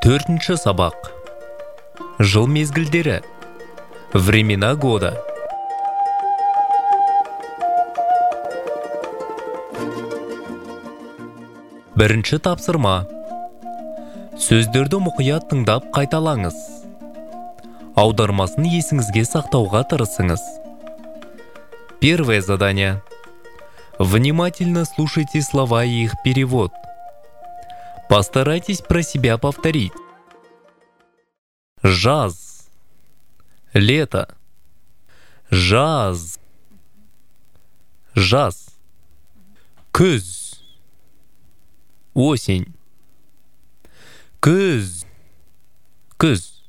4-ші сабақ. Жыл мезгілдері. Времена года. Бірінші тапсырма. Сөздерді мұқият тыңдап қайталаңыз. Аудармасын есіңізге сақтауға тырысыңыз. Первое задание. Внимательно слушайте слова и их перевод. Постарайтесь про себя повторить. Жаз. Лето. Жаз. Жаз. Күз. Осень. Күз. Күз.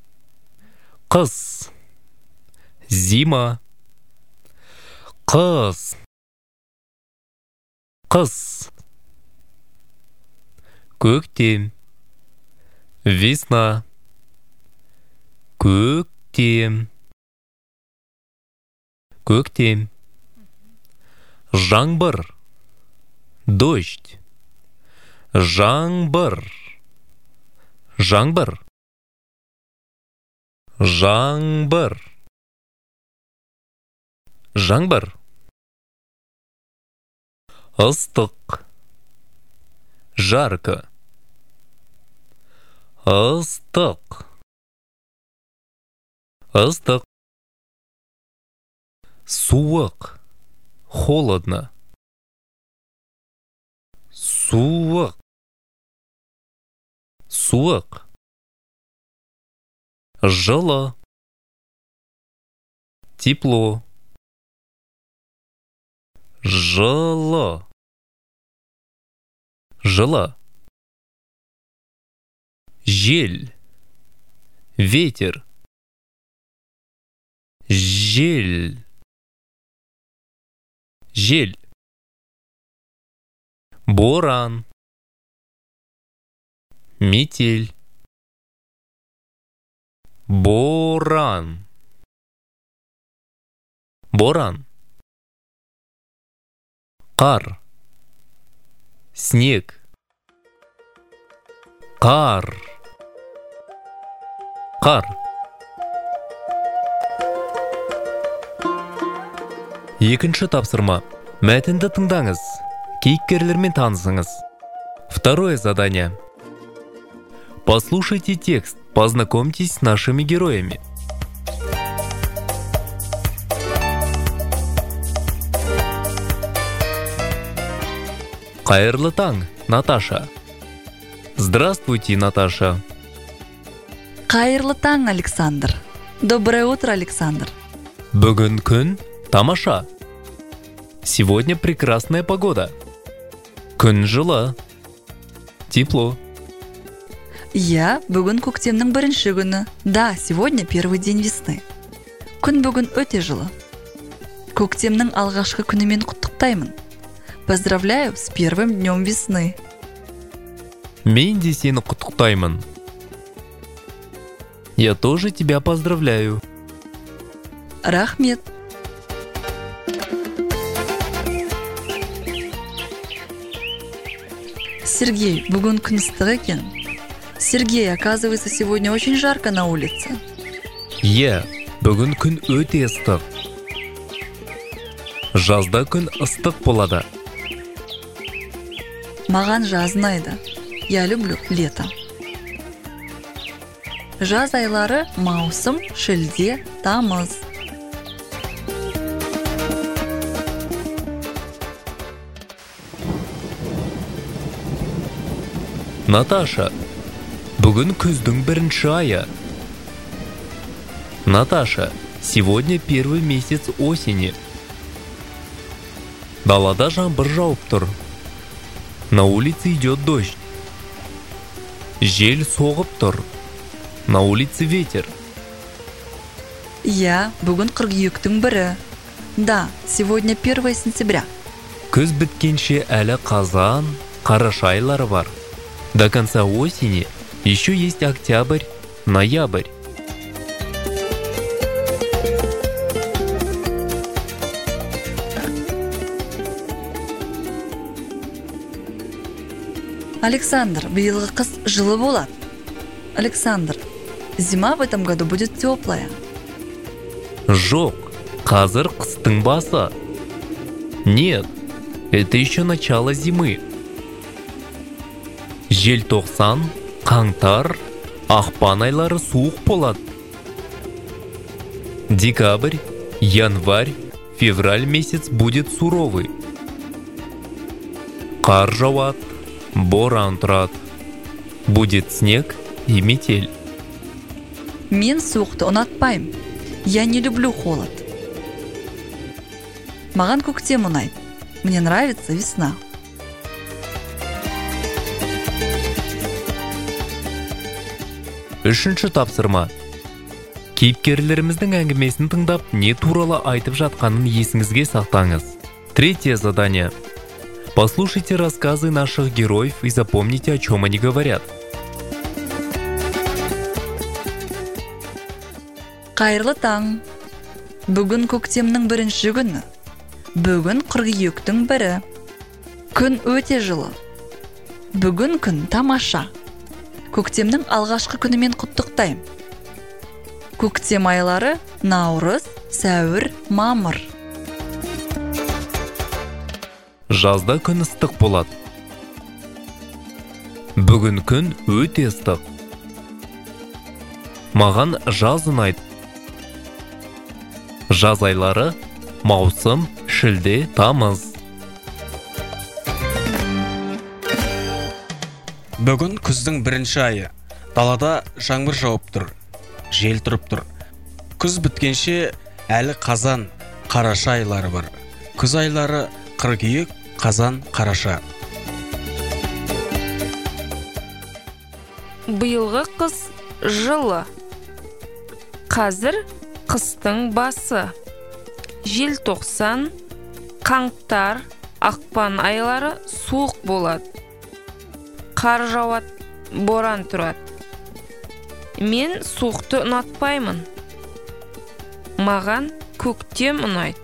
Қыс. Зима. Қыс. Қыс. Көктем. Весна. Көктем. Көктем. Жаңбыр. Дождь. Жаңбыр. Жаңбыр. Жаңбыр. Жаңбыр. Ыстық. Жарко. Ыстық. Ыстық. Суық. Холодно. Суық. Суық. Жылы. Тепло. Жылы. Жылы. Жел. Ветер. Жел. Жел. Боран. Метель. Боран. Боран. Қар. Снег. Қар. Қар. Екінші тапсырма. Мәтінді тыңдаңыз. Кейіпкерлермен танысыңыз. Второе задание. Послушайте текст. Познакомьтесь с нашими героями. Қайырлы таң, Наташа. Здравствуйте, Наташа. Қайырлы таң, Александр. Доброе утро, Александр. Бүгін күн тамаша. Сегодня прекрасная погода. Күн жылы. Тепло. Я бүгін көктемнің бірінші күні. Да, сегодня первый день весны. Күн бүгін өте жылы. Көктемнің алғашқы күнімен құттықтаймын. Поздравляю с первым днем весны. Мен де сені құттықтаймын. Я тоже тебя поздравляю. Рахмет. Сергей, бүгін күн ыстық екен. Сергей, оказывается, сегодня очень жарко на улице. Бүгін күн өте ыстық. Жазда күн ыстық болады. Маған жаз ұнайды. Я люблю лето. Жаз айлары маусым, шілде, тамыз. Наташа, бүгін күздің бірінші айы. Наташа, сегодня первый месяц осени. Далада жаңбыр жауып тұр. На улице идет дождь. Жел соғып тұр. На улице ветер. Бүгін қыркүйектің бірі. Да, сегодня 1 сентября. Күз біткенше әлі қазан, қараша айлары бар. До конца осени еще есть октябрь, ноябрь. Александр, биылғы қыс жылы болады. Александр, зима в этом году будет теплая. Жоқ, қазір қыстың басы. Нет, это еще начало зимы. Желтоқсан, қаңтар, ақпан айлары суық болады. Декабрь, январь, февраль месяц будет суровый. Қар жауады, боран тұрады. Будет снег и метель. Мен суықты ұнатпаймын. Я не люблю холод. Маған көктем ұнайды. Мне нравится весна. Үшінші тапсырма. Кейіпкерлеріміздің әңгімесін тыңдап, не туралы айтып жатқанын есіңізге сақтаңыз. Третье задание. Послушайте рассказы наших героев и запомните, о чем они говорят. Қайырлы таң. Бүгін көктемнің бірінші күні. Бүгін қыркүйектің бірі. Күн өте жылы. Бүгін күн тамаша. Көктемнің алғашқы күнімен құттықтаймын. Көктем айлары наурыз, сәуір, мамыр. Жазда күн ыстық болады. Бүгін күн өте ыстық. Маған жаз ұнайды. Жаз айлары маусым, шілде, тамыз. Бүгін күздің бірінші айы. Далада жаңбыр жауып тұр. Жел тұрып тұр. Күз біткенше әлі қазан, қараша айлары бар. Күз айлары қыркүйек, қазан, қараша. Биылғы қыс жылы. Қазір қыстың басы. Желтоқсан, қаңтар, ақпан айлары суық болады. Қар жауады, боран тұрады. Мен суықты ұнатпаймын. Маған көктем ұнайды.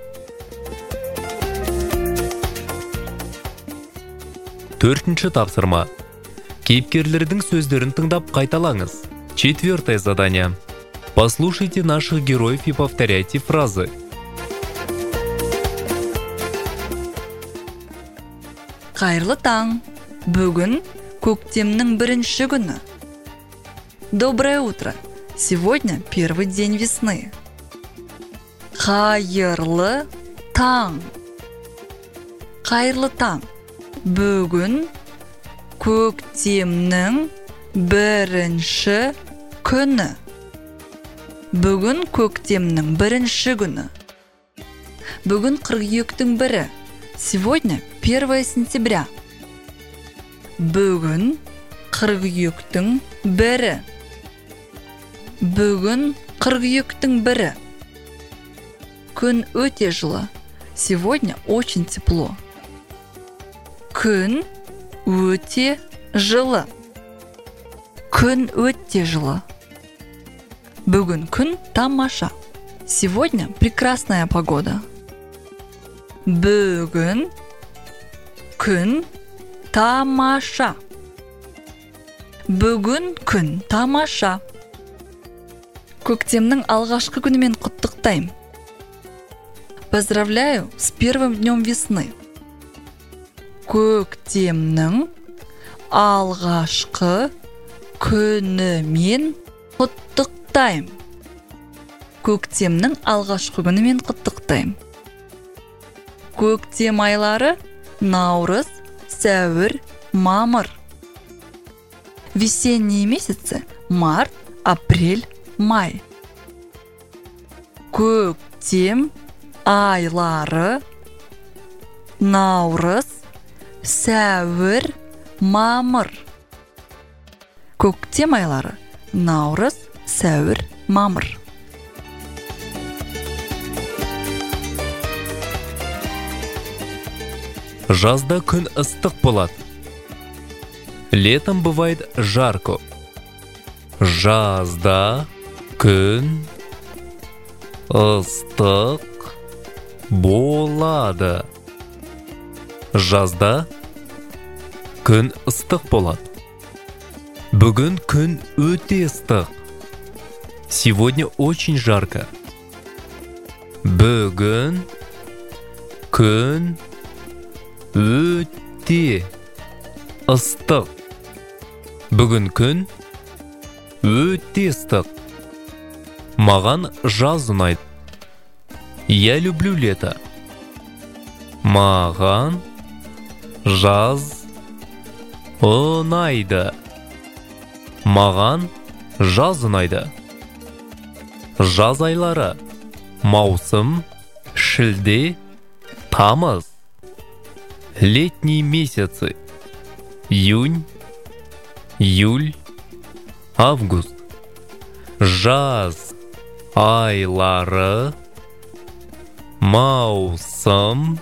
Төртінші тапсырма. Кейіпкерлердің сөздерін тыңдап қайталаңыз. Четвертое задание. Послушайте наших героев и повторяйте фразы. Қайырлы таң. Бүгін көктемнің бірінші күні. Доброе утро. Сегодня первый день весны. Қайырлы таң. Қайырлы таң. Бүгін көктемнің бірінші күні. Бүгін көктемнің бірінші күні. Бүгін қыркүйектің бірі. Сегодня 1 сентября. Бүгін қыркүйектің бірі. Бүгін қыркүйектің бірі. Күн өте жылы. Сегодня очень тепло. Күн өте жылы. Күн өте жылы. Бүгін күн тамаша. Сегодня прекрасная погода. Бүгін күн тамаша. Бүгін күн тамаша. Көктемнің алғашқы күнімен құттықтаймын. Поздравляю с первым днем весны. Көктемнің алғашқы күнімен құттықтаймын. Көктемнің алғашқы күнімен құттықтаймын. Көктем айлары наурыз, сәуір, мамыр. Весенние месяцы март, апрель, май. Көктем айлары наурыз, сәуір, мамыр. Көктем айлары наурыз, сәуір, мамыр. Жазда күн ыстық болады. Летом бывает жарко. Жазда күн ыстық болады. Жазда күн ыстық болады. Бүгін күн өте ыстық. Сегодня очень жарко. Бүгін күн өте ыстық. Бүгін күн өте ыстық. Маған жаз ұнайды. Я люблю лето. Маған жаз ұнайды. Маған жаз ұнайды. Жаз айлары: маусым, шілде, тамыз. Летние месяцы: июнь, июль, август. Жаз айлары: маусым,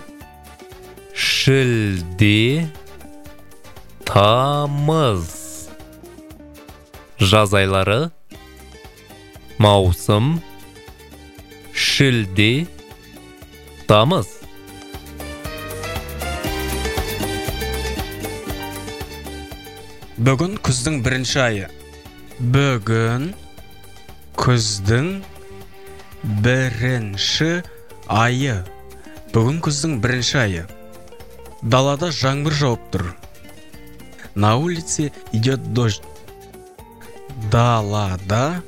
шілде, тамыз. Жаз айлары: маусым, шілде, тамыз. Бүгін күздің бірінші айы. Бүгін күздің бірінші айы. Бүгін күздің бірінші айы. Далада жаңбыр жауып тұр. На улице идет дождь. Далада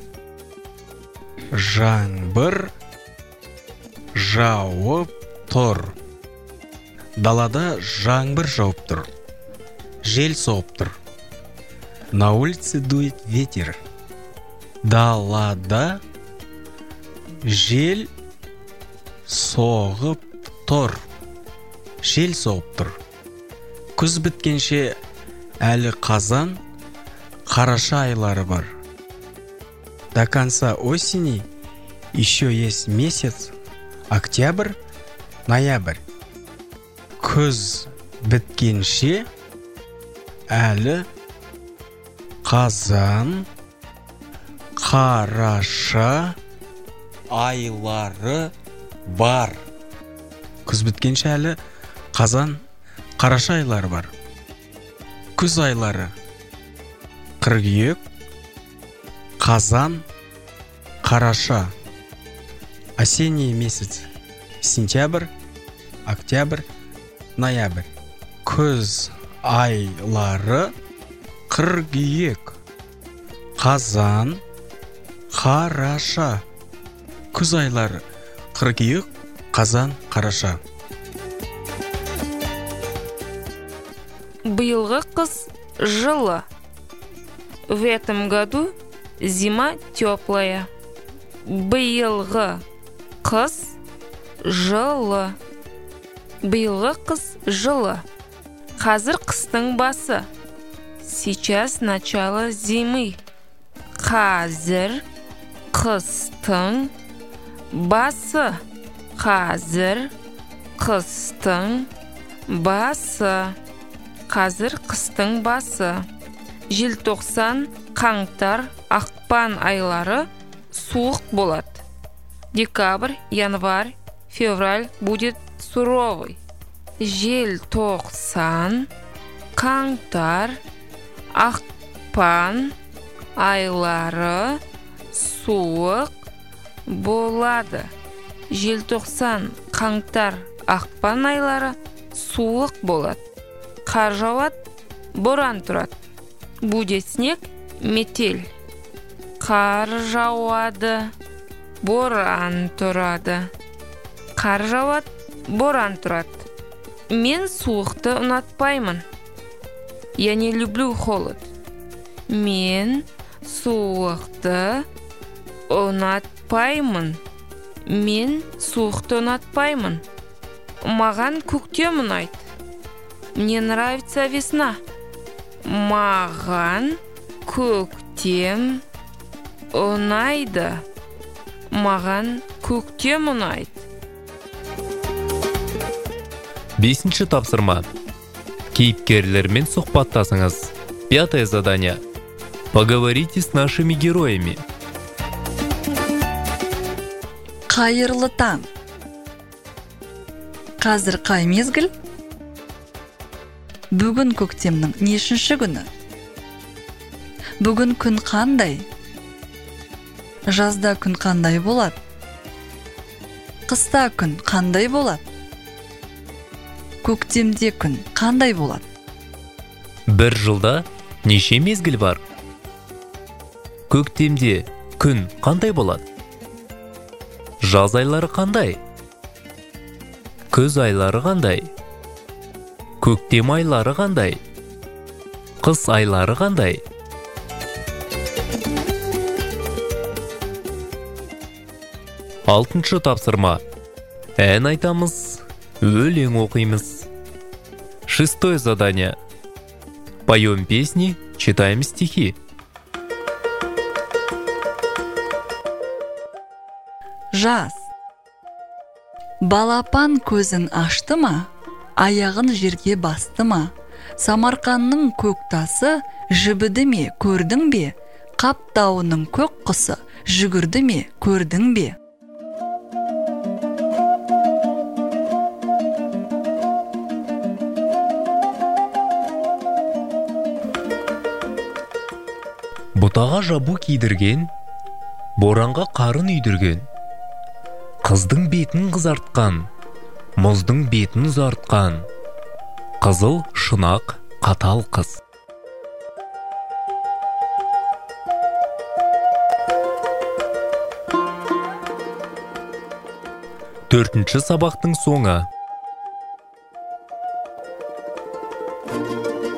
жаңбыр жауып тұр. Далада жаңбыр жауып тұр. Жел соғып тұр. На улице дует ветер. Далада жел соғып тұр. Жел соғып тұр. Күз біткенше әлі қазан, қараша айлары бар. До конца осени еще есть месяц октябрь, ноябрь. Күз біткенше әлі қазан, қараша айлары бар. Күз біткенше әлі қазан, қараша айлары бар. Күз айлары: қыркүйек, қазан, қараша. Осенний месяц: сентябрь, октябрь, ноябрь. Күз айлары: қыркүйек, қазан, қараша. Күз айлары: қыркүйек, қазан, қараша. Биылғы қыс жылы. В этом году зима теплая. Биылғы қыс жылы. Биылғы қыс жылы. Қазір қыстың басы. Сейчас начало зимы. Қазір қыстың басы. Қазір қыстың басы. Қазір қыстың басы. Желтоқсан, қаңтар, ақпан айлары суық болады. Декабрь, январь, февраль будет суровый. Желтоқсан, қаңтар, ақпан айлары суық болады. Желтоқсан, қаңтар, ақпан айлары суық болады. Қар жауады, боран тұрады. Будет снег, метель. Қар жауады, боран тұрады. Қар жауады, боран тұрады. Мен суықты ұнатпаймын. Я не люблю холод. Мен суықты ұнатпаймын. Мен суықты ұнатпаймын. Маған көктем ұнайды. Мне нравится весна. Маған көктем ұнайды. Маған көктем ұнайды. Бесінші тапсырма. Кейіпкерлермен сұхбаттасыңыз. 5 задание. Поговорите с нашими героями. Қайырлы таң. Қазір қай мезгіл? Бүгін көктемнің нешінші күні? Бүгін күн қандай? Жазда күн қандай болады? Қыста күн қандай болады? Көктемде күн қандай болады? Бір жылда неше мезгіл бар? Көктемде күн қандай болады? Жаз айлары қандай? Күз айлары қандай? Көктем айлары қандай? Қыс айлары қандай? Алтыншы тапсырма. Ән айтамыз, өлең оқимыз. Шестое задание. Поем песни, читаем стихи. Жаз. Балапан көзін ашты ма, аяғын жерге басты ма? Самарқанның көк тасы жібіді ме, көрдің бе? Қаптауының көк құсы жүгірді ме, көрдің бе? Бұтаға жабу кидірген, боранға қарын үйдірген. Қыздың бетін қызартқан, мұздың бетін ұзартқан. Қызыл шынақ қатал қыз. Төртінші сабақтың соңы.